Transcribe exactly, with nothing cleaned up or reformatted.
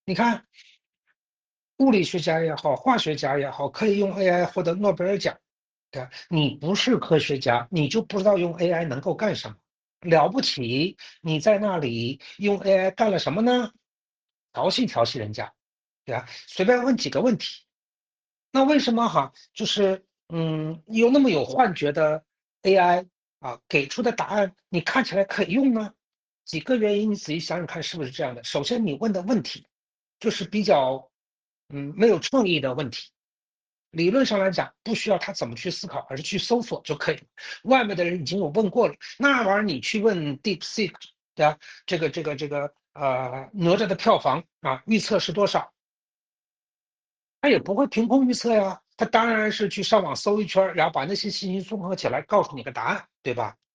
你看，物理学家也好，化学家也好，可以用 A I 获得诺贝尔奖。对吧？你不是科学家，你就不知道用 A I 能够干什么。了不起，你在那里用 A I 干了什么呢？调戏调戏人家，对吧？随便问几个问题。那为什么哈，就是嗯，有那么有幻觉的 A I 啊，给出的答案你看起来可以用呢？几个原因，你仔细想想看，是不是这样的？首先，你问的问题就是比较嗯没有创意的问题。理论上来讲，不需要他怎么去思考，而是去搜索就可以了。外面的人已经有问过了，那玩意儿你去问 DeepSeek，对吧？这个这个这个呃，哪吒的票房啊，预测是多少？他也不会凭空预测呀，他当然是去上网搜一圈然后把那些信息综合起来，告诉你个答案，对吧？